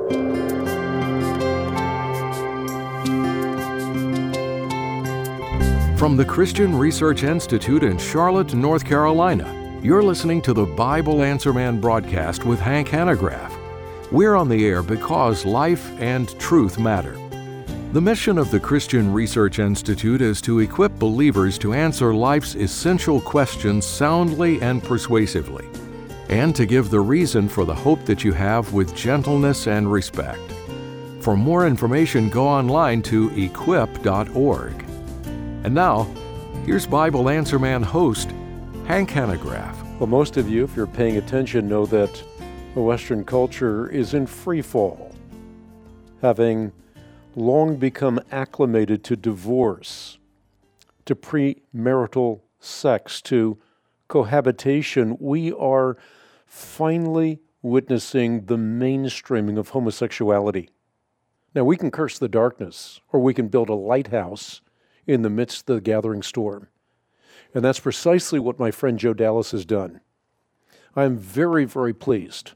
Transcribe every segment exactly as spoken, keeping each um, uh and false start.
From the Christian Research Institute in Charlotte, North Carolina, you're listening to the Bible Answer Man broadcast with Hank Hanegraaff. We're on the air because life and truth matter. The mission of the Christian Research Institute is to equip believers to answer life's essential questions soundly and persuasively, and to give the reason for the hope that you have with gentleness and respect. For more information, go online to equip dot org. And now, here's Bible Answer Man host, Hank Hanegraaff. Well, most of you, if you're paying attention, know that the Western culture is in free fall, having long become acclimated to divorce, to premarital sex, to cohabitation. We are finally witnessing the mainstreaming of homosexuality. Now, we can curse the darkness, or we can build a lighthouse in the midst of the gathering storm. And that's precisely what my friend Joe Dallas has done. I'm very, very pleased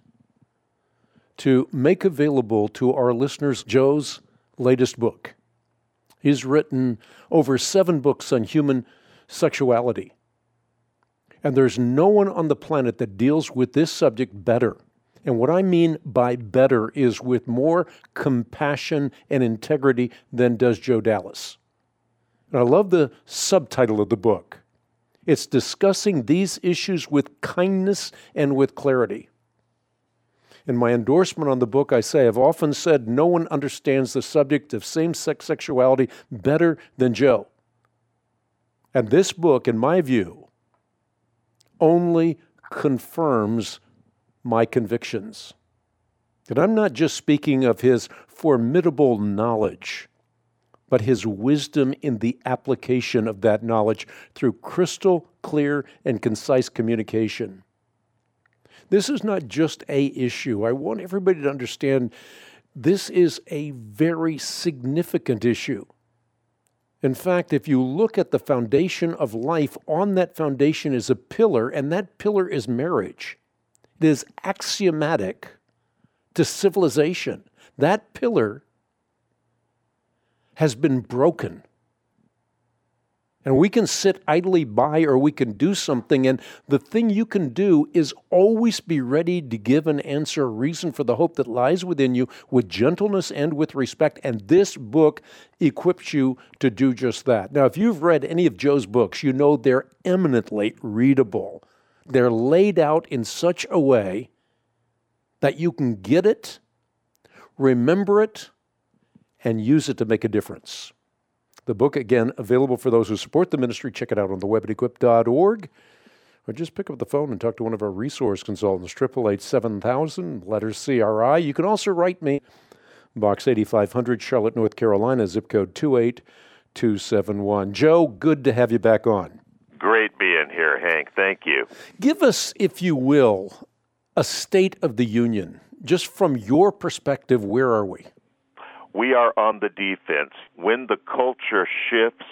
to make available to our listeners Joe's latest book. He's written over seven books on human sexuality. And there's no one on the planet that deals with this subject better. And what I mean by better is with more compassion and integrity than does Joe Dallas. And I love the subtitle of the book. It's discussing these issues with kindness and with clarity. In my endorsement on the book, I say, I've often said no one understands the subject of same-sex sexuality better than Joe. And this book, in my view, only confirms my convictions. And I'm not just speaking of his formidable knowledge, but his wisdom in the application of that knowledge through crystal clear and concise communication. This is not just a issue. I want everybody to understand this is a very significant issue. In fact, if you look at the foundation of life, on that foundation is a pillar, and that pillar is marriage. It is axiomatic to civilization. That pillar has been broken. And we can sit idly by, or we can do something, and the thing you can do is always be ready to give an answer, a reason for the hope that lies within you with gentleness and with respect, and this book equips you to do just that. Now, if you've read any of Joe's books, you know they're eminently readable. They're laid out in such a way that you can get it, remember it, and use it to make a difference. The book, again, available for those who support the ministry. Check it out on the web at equip dot org. Or just pick up the phone and talk to one of our resource consultants, eight eight eight, seven thousand, letters C R I. You can also write me, Box eighty-five hundred, Charlotte, North Carolina, zip code two eight two seven one. Joe, good to have you back on. Great being here, Hank. Thank you. Give us, if you will, a state of the union. Just from your perspective, where are we? We are on the defense. When the culture shifts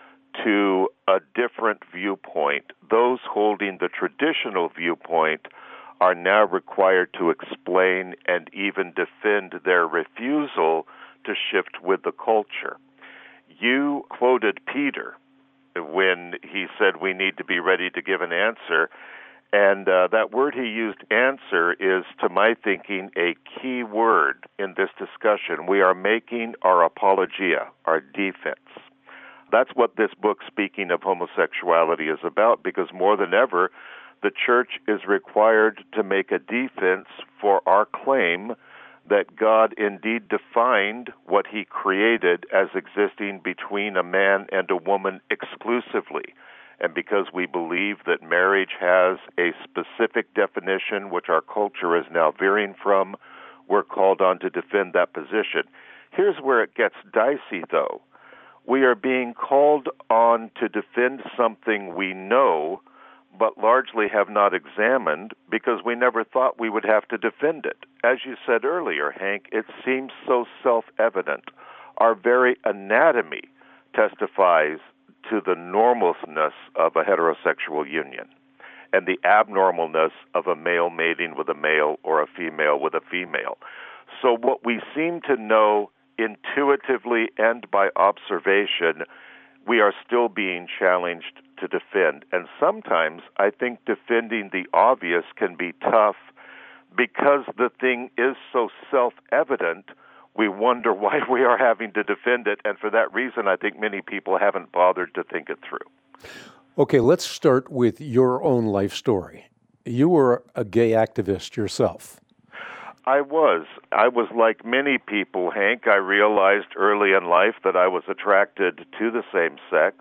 to a different viewpoint, those holding the traditional viewpoint are now required to explain and even defend their refusal to shift with the culture. You quoted Peter when he said we need to be ready to give an answer. And uh, that word he used, answer, is, to my thinking, a key word in this discussion. We are making our apologia, our defense. That's what this book, Speaking of Homosexuality, is about, because more than ever, the church is required to make a defense for our claim that God indeed defined what he created as existing between a man and a woman exclusively. And because we believe that marriage has a specific definition, which our culture is now veering from, we're called on to defend that position. Here's where it gets dicey, though. We are being called on to defend something we know, but largely have not examined because we never thought we would have to defend it. As you said earlier, Hank, it seems so self-evident. Our very anatomy testifies to the normalness of a heterosexual union and the abnormalness of a male mating with a male or a female with a female. So what we seem to know intuitively and by observation, we are still being challenged to defend. And sometimes I think defending the obvious can be tough because the thing is so self-evident, we wonder why we are having to defend it. And for that reason, I think many people haven't bothered to think it through. Okay, let's start with your own life story. You were a gay activist yourself. I was. I was like many people, Hank. I realized early in life that I was attracted to the same sex.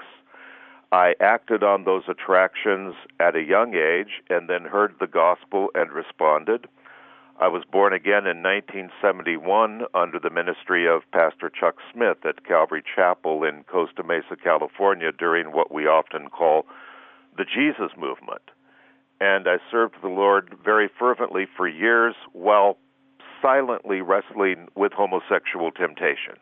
I acted on those attractions at a young age and then heard the gospel and responded. I was born again in nineteen seventy-one under the ministry of Pastor Chuck Smith at Calvary Chapel in Costa Mesa, California, during what we often call the Jesus movement. And I served the Lord very fervently for years while silently wrestling with homosexual temptations.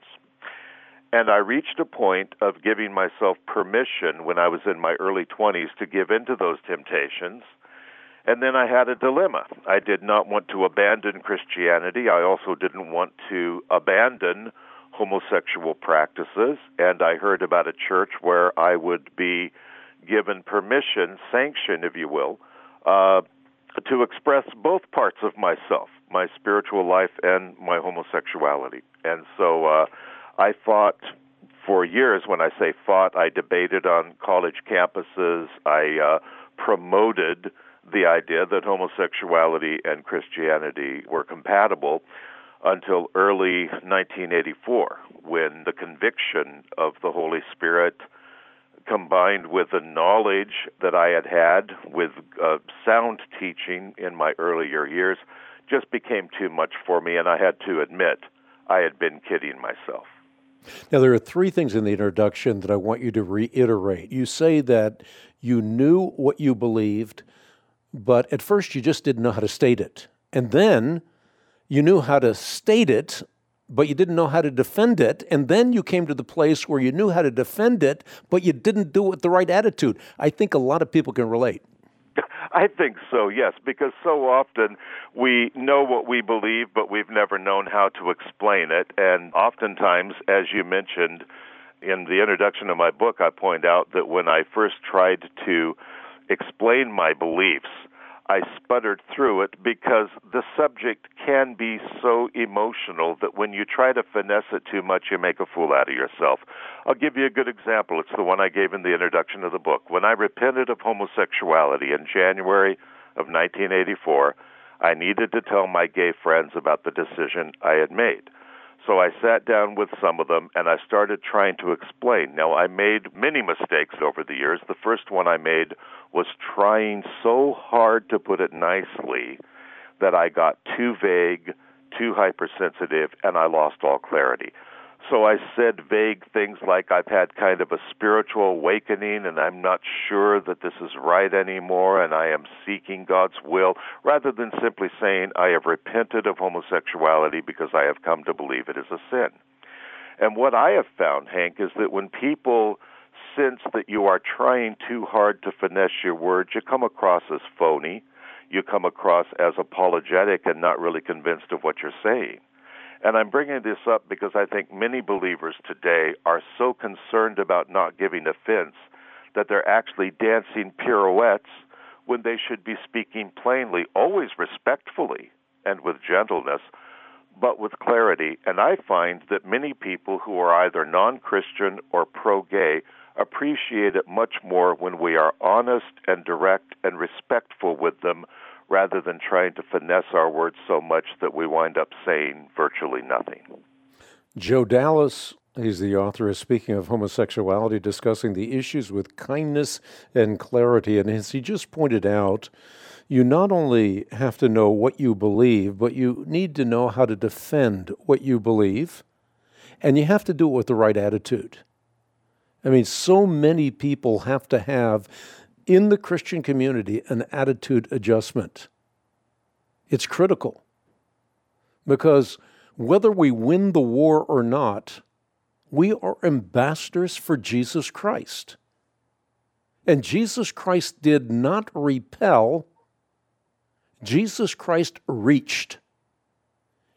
And I reached a point of giving myself permission when I was in my early twenties to give into those temptations. And then I had a dilemma. I did not want to abandon Christianity. I also didn't want to abandon homosexual practices. And I heard about a church where I would be given permission, sanction, if you will, uh, to express both parts of myself, my spiritual life and my homosexuality. And so uh, I fought for years. When I say fought, I debated on college campuses. I uh, promoted the idea that homosexuality and Christianity were compatible until early nineteen eighty-four, when the conviction of the Holy Spirit combined with the knowledge that I had had with uh, sound teaching in my earlier years just became too much for me, and I had to admit I had been kidding myself. Now, there are three things in the introduction that I want you to reiterate. You say that you knew what you believed, but at first you just didn't know how to state it. And then you knew how to state it, but you didn't know how to defend it. And then you came to the place where you knew how to defend it, but you didn't do it with the right attitude. I think a lot of people can relate. I think so, yes, because so often we know what we believe, but we've never known how to explain it. And oftentimes, as you mentioned in the introduction of my book, I point out that when I first tried to explain my beliefs, I sputtered through it because the subject can be so emotional that when you try to finesse it too much, you make a fool out of yourself. I'll give you a good example. It's the one I gave in the introduction of the book. When I repented of homosexuality in January of nineteen eighty-four, I needed to tell my gay friends about the decision I had made. So I sat down with some of them, and I started trying to explain. Now, I made many mistakes over the years. The first one I made was trying so hard to put it nicely that I got too vague, too hypersensitive, and I lost all clarity. So I said vague things like, I've had kind of a spiritual awakening, and I'm not sure that this is right anymore, and I am seeking God's will, rather than simply saying, I have repented of homosexuality because I have come to believe it is a sin. And what I have found, Hank, is that when people sense that you are trying too hard to finesse your words, you come across as phony, you come across as apologetic and not really convinced of what you're saying. And I'm bringing this up because I think many believers today are so concerned about not giving offense that they're actually dancing pirouettes when they should be speaking plainly, always respectfully and with gentleness, but with clarity. And I find that many people who are either non-Christian or pro-gay appreciate it much more when we are honest and direct and respectful with them, rather than trying to finesse our words so much that we wind up saying virtually nothing. Joe Dallas, he's the author of Speaking of Homosexuality, discussing the issues with kindness and clarity. And as he just pointed out, you not only have to know what you believe, but you need to know how to defend what you believe, and you have to do it with the right attitude. I mean, so many people have to have in the Christian community an attitude adjustment. It's critical because whether we win the war or not, we are ambassadors for Jesus Christ. And Jesus Christ did not repel. Jesus Christ reached.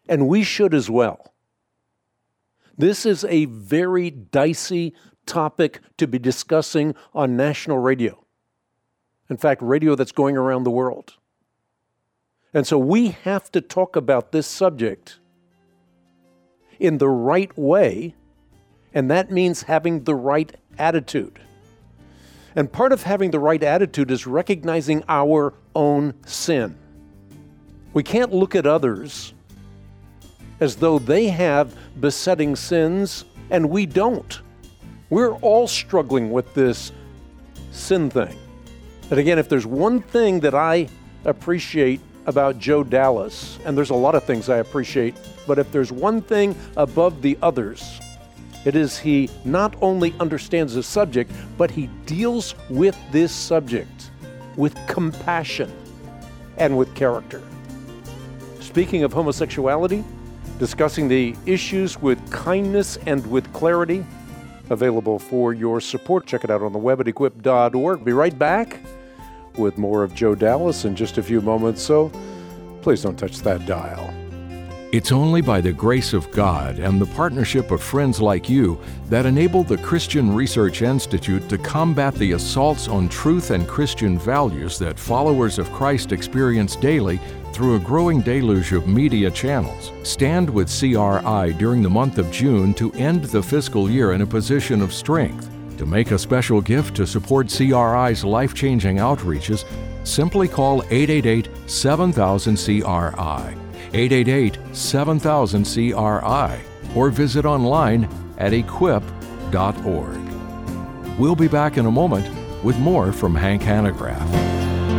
and we should as well. This is a very dicey topic to be discussing on national radio. In fact, radio that's going around the world. And so we have to talk about this subject in the right way, and that means having the right attitude. And part of having the right attitude is recognizing our own sin. We can't look at others as though they have besetting sins and we don't. We're all struggling with this sin thing. And again, if there's one thing that I appreciate about Joe Dallas, and there's a lot of things I appreciate, but if there's one thing above the others, it is he not only understands the subject, but he deals with this subject with compassion and with character. Speaking of homosexuality, discussing the issues with kindness and with clarity, available for your support. Check it out on the web at equip dot org. Be right back with more of Joe Dallas in just a few moments, so please don't touch that dial. It's only by the grace of God and the partnership of friends like you that enable the Christian Research Institute to combat the assaults on truth and Christian values that followers of Christ experience daily through a growing deluge of media channels. Stand with C R I during the month of June to end the fiscal year in a position of strength. To make a special gift to support C R I's life-changing outreaches, simply call eight eight eight, seven thousand, C R I, eight eight eight, seven thousand, C R I, or visit online at equip dot org. We'll be back in a moment with more from Hank Hanegraaff.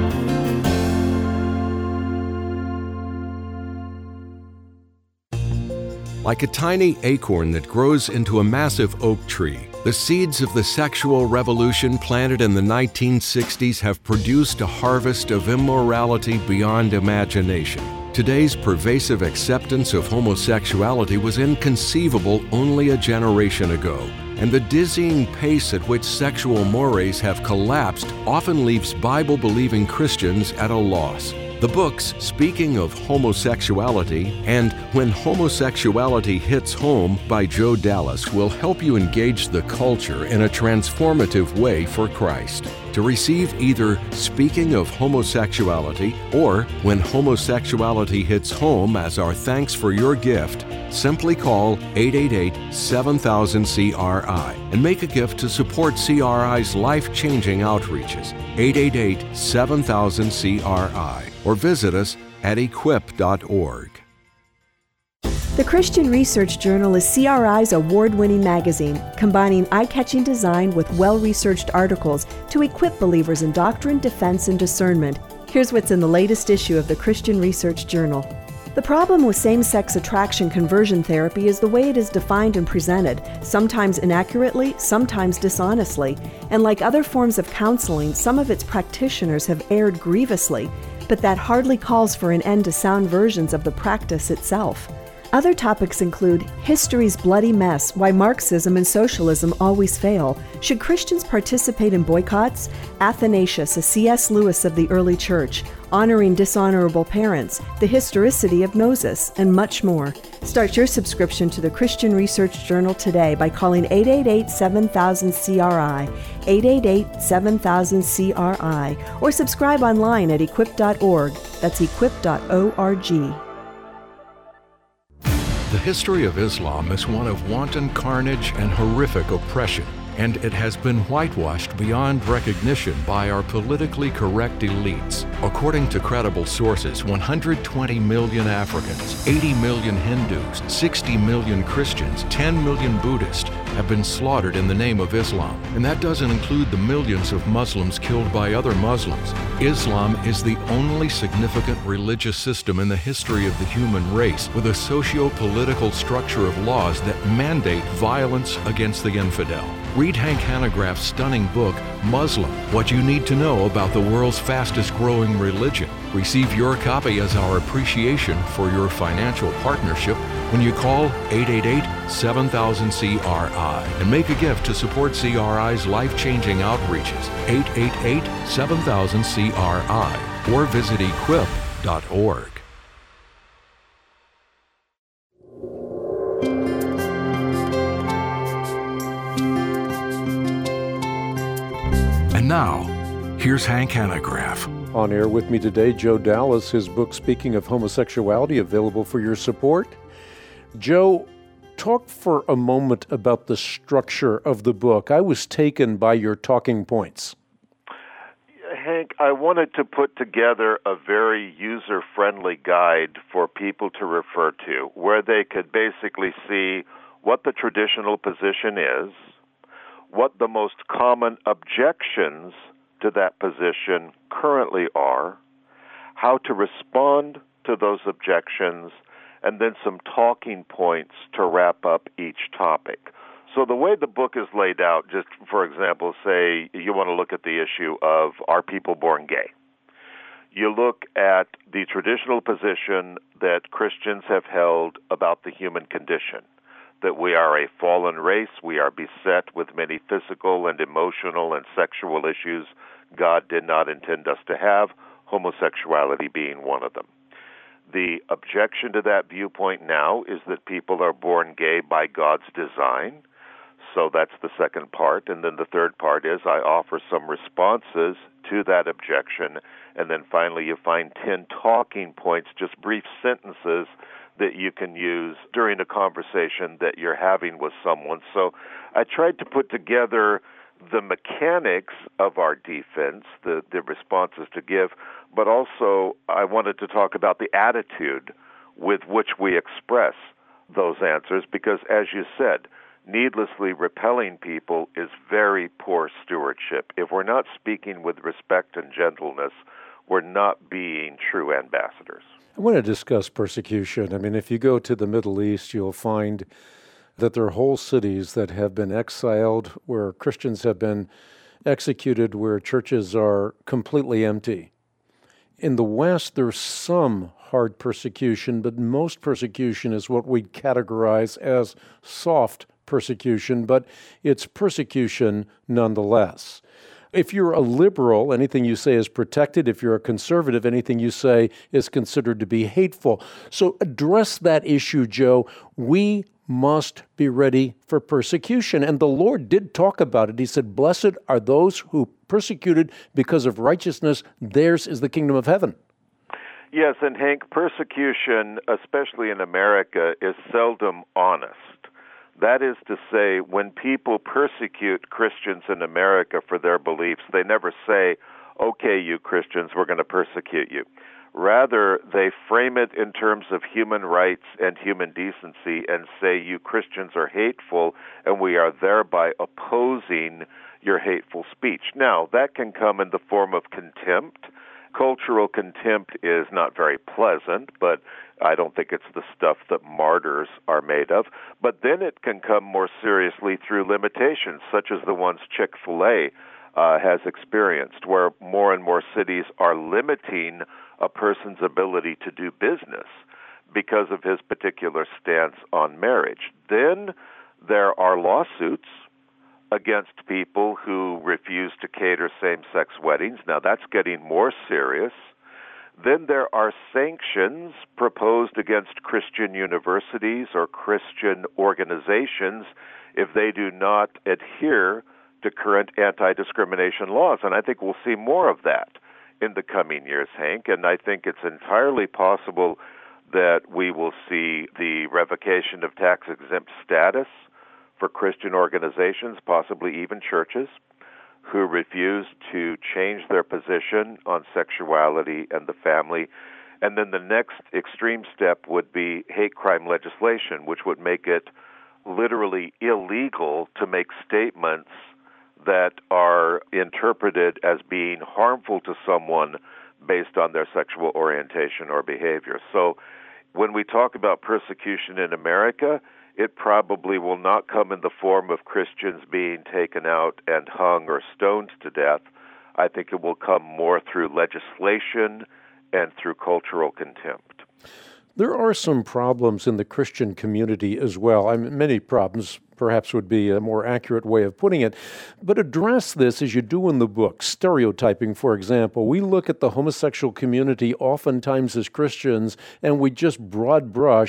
Like a tiny acorn that grows into a massive oak tree, the seeds of the sexual revolution planted in the nineteen sixties have produced a harvest of immorality beyond imagination. Today's pervasive acceptance of homosexuality was inconceivable only a generation ago, and the dizzying pace at which sexual mores have collapsed often leaves Bible-believing Christians at a loss. The books Speaking of Homosexuality and When Homosexuality Hits Home by Joe Dallas will help you engage the culture in a transformative way for Christ. To receive either Speaking of Homosexuality or When Homosexuality Hits Home as our thanks for your gift, simply call eight eight eight, seven thousand, C R I and make a gift to support C R I's life-changing outreaches. eight eight eight, seven thousand, C R I or visit us at equip dot org. The Christian Research Journal is C R I's award-winning magazine, combining eye-catching design with well-researched articles to equip believers in doctrine, defense, and discernment. Here's what's in the latest issue of the Christian Research Journal. The problem with same-sex attraction conversion therapy is the way it is defined and presented, sometimes inaccurately, sometimes dishonestly, and like other forms of counseling, some of its practitioners have erred grievously, but that hardly calls for an end to sound versions of the practice itself. Other topics include history's bloody mess, why Marxism and socialism always fail, should Christians participate in boycotts, Athanasius, a C S Lewis of the early church, honoring dishonorable parents, the historicity of Moses, and much more. Start your subscription to the Christian Research Journal today by calling eight eight eight, seven thousand, C R I, eight eight eight, seven thousand, C R I, or subscribe online at equip dot org. That's equip dot org. The history of Islam is one of wanton carnage and horrific oppression, and it has been whitewashed beyond recognition by our politically correct elites. According to credible sources, one hundred twenty million Africans, eighty million Hindus, sixty million Christians, ten million Buddhists have been slaughtered in the name of Islam. And that doesn't include the millions of Muslims killed by other Muslims. Islam is the only significant religious system in the history of the human race with a socio-political structure of laws that mandate violence against the infidel. Read Hank Hanegraaff's stunning book, Muslim, What You Need to Know About the World's Fastest Growing Religion. Receive your copy as our appreciation for your financial partnership when you call eight eight eight, seven thousand, C R I and make a gift to support C R I's life-changing outreaches, eight eight eight, seven thousand, C R I, or visit equip dot org. And now, here's Hank Hanegraaff. On air with me today, Joe Dallas, his book, Speaking of Homosexuality, available for your support. Joe, talk for a moment about the structure of the book. I was taken by your talking points. Hank, I wanted to put together a very user-friendly guide for people to refer to, where they could basically see what the traditional position is, what the most common objections to that position currently are, how to respond to those objections, and then some talking points to wrap up each topic. So the way the book is laid out, just for example, say you want to look at the issue of are people born gay? You look at the traditional position that Christians have held about the human condition, that we are a fallen race, we are beset with many physical and emotional and sexual issues God did not intend us to have, homosexuality being one of them. The objection to that viewpoint now is that people are born gay by God's design. So that's the second part. And then the third part is I offer some responses to that objection. And then finally you find ten talking points, just brief sentences that you can use during a conversation that you're having with someone. So I tried to put together the mechanics of our defense, the, the responses to give, but also I wanted to talk about the attitude with which we express those answers, because as you said, needlessly repelling people is very poor stewardship. If we're not speaking with respect and gentleness, we're not being true ambassadors. I want to discuss persecution. I mean, if you go to the Middle East, you'll find that there are whole cities that have been exiled, where Christians have been executed, where churches are completely empty. In the West, there's some hard persecution, but most persecution is what we'd categorize as soft persecution, but it's persecution nonetheless. If you're a liberal, anything you say is protected. If you're a conservative, anything you say is considered to be hateful. So address that issue, Joe. We must be ready for persecution. And the Lord did talk about it. He said, blessed are those who persecuted because of righteousness. Theirs is the kingdom of heaven. Yes, and Hank, persecution, especially in America, is seldom honest. That is to say, when people persecute Christians in America for their beliefs, they never say, okay, you Christians, we're going to persecute you. Rather, they frame it in terms of human rights and human decency and say, you Christians are hateful, and we are thereby opposing your hateful speech. Now, that can come in the form of contempt. Cultural contempt is not very pleasant, but I don't think it's the stuff that martyrs are made of. But then it can come more seriously through limitations, such as the ones Chick-fil-A uh, has experienced, where more and more cities are limiting a person's ability to do business because of his particular stance on marriage. Then there are lawsuits against people who refuse to cater same-sex weddings. Now, that's getting more serious. Then there are sanctions proposed against Christian universities or Christian organizations if they do not adhere to current anti-discrimination laws. And I think we'll see more of that in the coming years, Hank. And I think it's entirely possible that we will see the revocation of tax-exempt status for Christian organizations, possibly even churches, who refuse to change their position on sexuality and the family. And then the next extreme step would be hate crime legislation, which would make it literally illegal to make statements that are interpreted as being harmful to someone based on their sexual orientation or behavior. So when we talk about persecution in America, it probably will not come in the form of Christians being taken out and hung or stoned to death. I think it will come more through legislation and through cultural contempt. There are some problems in the Christian community as well. I mean, many problems, perhaps would be a more accurate way of putting it. But address this as you do in the book. Stereotyping, for example. We look at the homosexual community oftentimes as Christians, and we just broad brush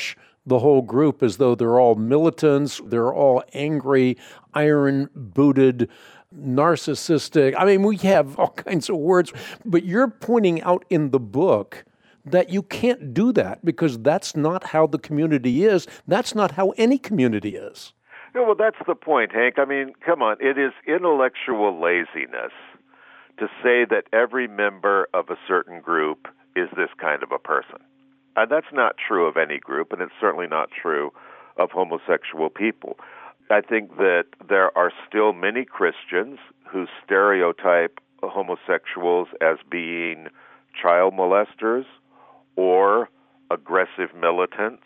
the whole group as though they're all militants, they're all angry, iron-booted, narcissistic. I mean, we have all kinds of words, but you're pointing out in the book that you can't do that because that's not how the community is. That's not how any community is. No, well, that's the point, Hank. I mean, come on. It is intellectual laziness to say that every member of a certain group is this kind of a person. And that's not true of any group, and it's certainly not true of homosexual people. I think that there are still many Christians who stereotype homosexuals as being child molesters or aggressive militants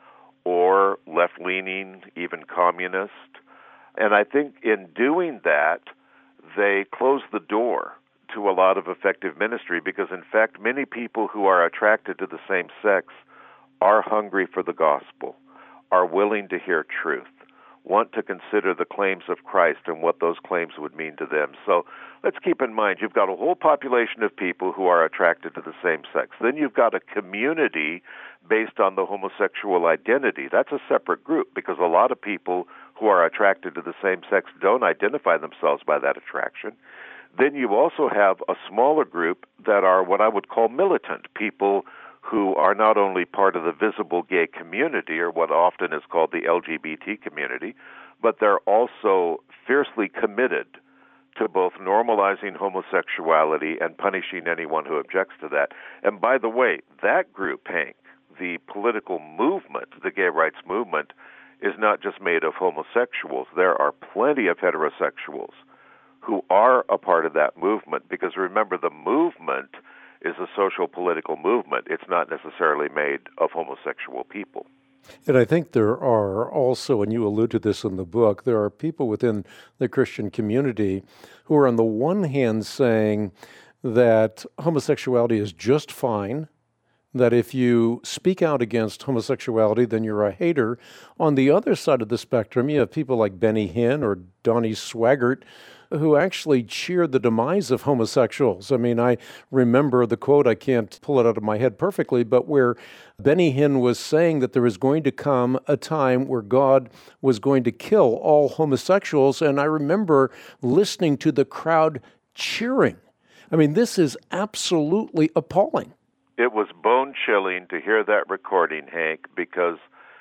or left-leaning, even communist. And I think in doing that, they close the door to a lot of effective ministry because, in fact, many people who are attracted to the same sex are hungry for the gospel, are willing to hear truth, want to consider the claims of Christ and what those claims would mean to them. So let's keep in mind, you've got a whole population of people who are attracted to the same sex. Then you've got a community based on the homosexual identity. That's a separate group because a lot of people who are attracted to the same sex don't identify themselves by that attraction. Then you also have a smaller group that are what I would call militant, people who are not only part of the visible gay community, or what often is called the L G B T community, but they're also fiercely committed to both normalizing homosexuality and punishing anyone who objects to that. And by the way, that group, Hank, the political movement, the gay rights movement, is not just made of homosexuals. There are plenty of heterosexuals who are a part of that movement, because remember, the movement is a social political movement. It's not necessarily made of homosexual people. And I think there are also, and you allude to this in the book, there are people within the Christian community who are on the one hand saying that homosexuality is just fine, that if you speak out against homosexuality, then you're a hater. On the other side of the spectrum, you have people like Benny Hinn or Donnie Swaggart, who actually cheered the demise of homosexuals. I mean, I remember the quote, I can't pull it out of my head perfectly, but where Benny Hinn was saying that there was going to come a time where God was going to kill all homosexuals, and I remember listening to the crowd cheering. I mean, this is absolutely appalling. It was bone-chilling to hear that recording, Hank, because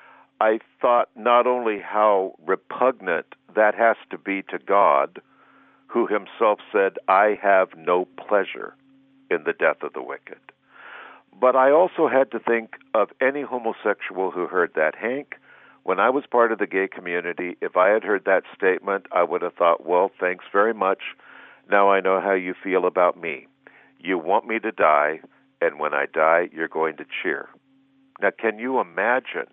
I thought not only how repugnant that has to be to God, who himself said, I have no pleasure in the death of the wicked. But I also had to think of any homosexual who heard that. Hank, when I was part of the gay community, if I had heard that statement, I would have thought, well, thanks very much. Now I know how you feel about me. You want me to die, and when I die, you're going to cheer. Now, can you imagine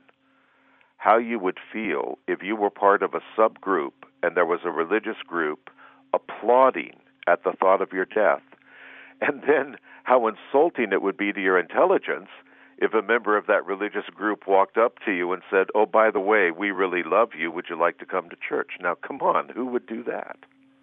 how you would feel if you were part of a subgroup and there was a religious group applauding at the thought of your death? And then how insulting it would be to your intelligence if a member of that religious group walked up to you and said, oh, by the way, we really love you. Would you like to come to church? Now, come on, who would do that?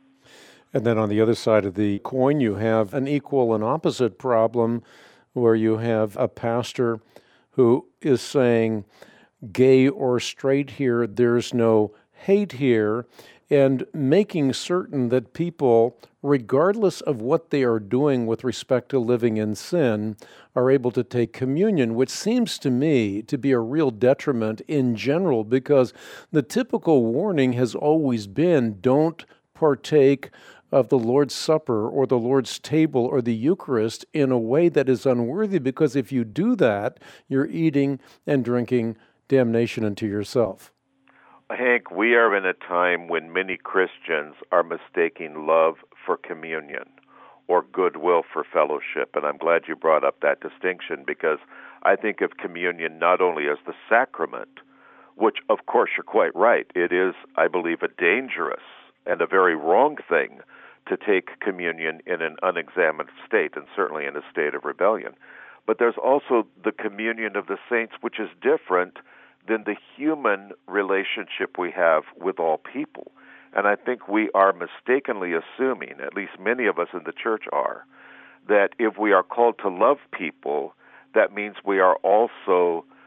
And then on the other side of the coin, you have an equal and opposite problem where you have a pastor who is saying, gay or straight here, there's no hate here, and making certain that people, regardless of what they are doing with respect to living in sin, are able to take communion, which seems to me to be a real detriment in general, because the typical warning has always been, don't partake of the Lord's Supper or the Lord's table or the Eucharist in a way that is unworthy, because if you do that, you're eating and drinking damnation unto yourself. Hank, we are in a time when many Christians are mistaking love for communion or goodwill for fellowship, and I'm glad you brought up that distinction, because I think of communion not only as the sacrament, which, of course, you're quite right. It is, I believe, a dangerous and a very wrong thing to take communion in an unexamined state, and certainly in a state of rebellion. But there's also the communion of the saints, which is different than the human relationship we have with all people. And I think we are mistakenly assuming, at least many of us in the church are, that if we are called to love people, that means we are also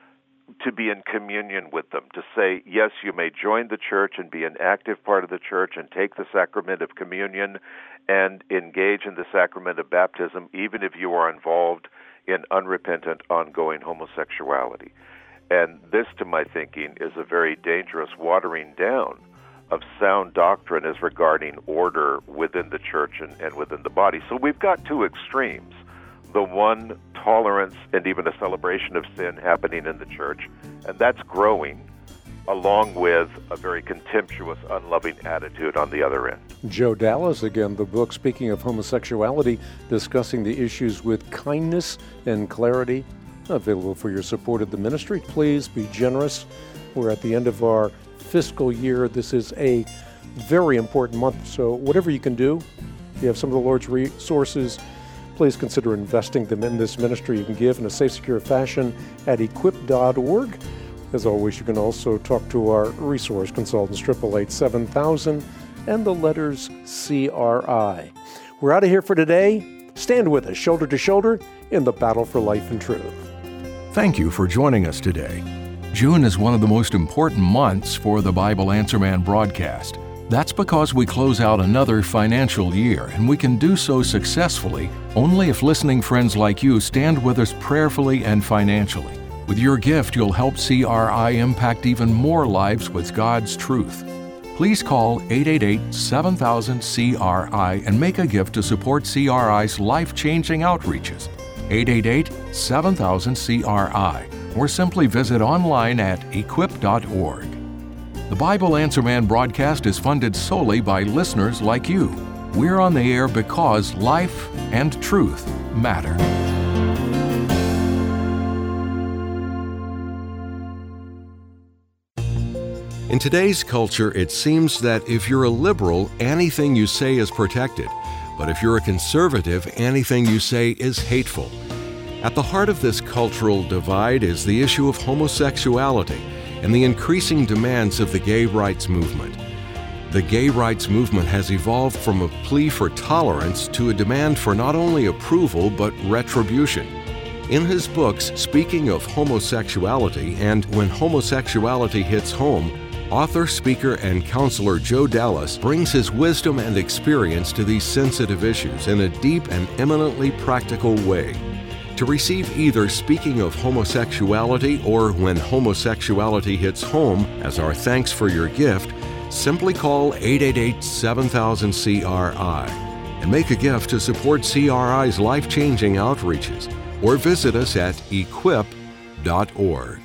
to be in communion with them, to say, yes, you may join the church and be an active part of the church and take the sacrament of communion and engage in the sacrament of baptism, even if you are involved in unrepentant, ongoing homosexuality. And this, to my thinking, is a very dangerous watering down of sound doctrine as regarding order within the church and, and within the body. So we've got two extremes. The one, tolerance and even a celebration of sin happening in the church, and that's growing, along with a very contemptuous, unloving attitude on the other end. Joe Dallas, again, the book, speaking of homosexuality, discussing the issues with kindness and clarity, available for your support of the ministry. Please be generous. We're at the end of our fiscal year. This is a very important month, so whatever you can do, if you have some of the Lord's resources, please consider investing them in this ministry. You can give in a safe, secure fashion at equip dot org. As always, you can also talk to our resource consultants, eight eight eight, seven thousand, and the letters C R I. We're out of here for today. Stand with us, shoulder to shoulder, in the battle for life and truth. Thank you for joining us today. June is one of the most important months for the Bible Answer Man broadcast. That's because we close out another financial year, and we can do so successfully only if listening friends like you stand with us prayerfully and financially. With your gift, you'll help C R I impact even more lives with God's truth. Please call eight eight eight, seven thousand, C R I and make a gift to support C R I's life-changing outreaches. eight eight eight, seven thousand, C R I, or simply visit online at equip dot org. The Bible Answer Man broadcast is funded solely by listeners like you. We're on the air because life and truth matter. In today's culture, it seems that if you're a liberal, anything you say is protected. But if you're a conservative, anything you say is hateful. At the heart of this cultural divide is the issue of homosexuality and the increasing demands of the gay rights movement. The gay rights movement has evolved from a plea for tolerance to a demand for not only approval but retribution. In his books, Speaking of Homosexuality and When Homosexuality Hits Home, author, speaker, and counselor Joe Dallas brings his wisdom and experience to these sensitive issues in a deep and eminently practical way. To receive either Speaking of Homosexuality or When Homosexuality Hits Home as our thanks for your gift, simply call eight eight eight, seven thousand, C R I and make a gift to support C R I's life-changing outreaches, or visit us at equip dot org.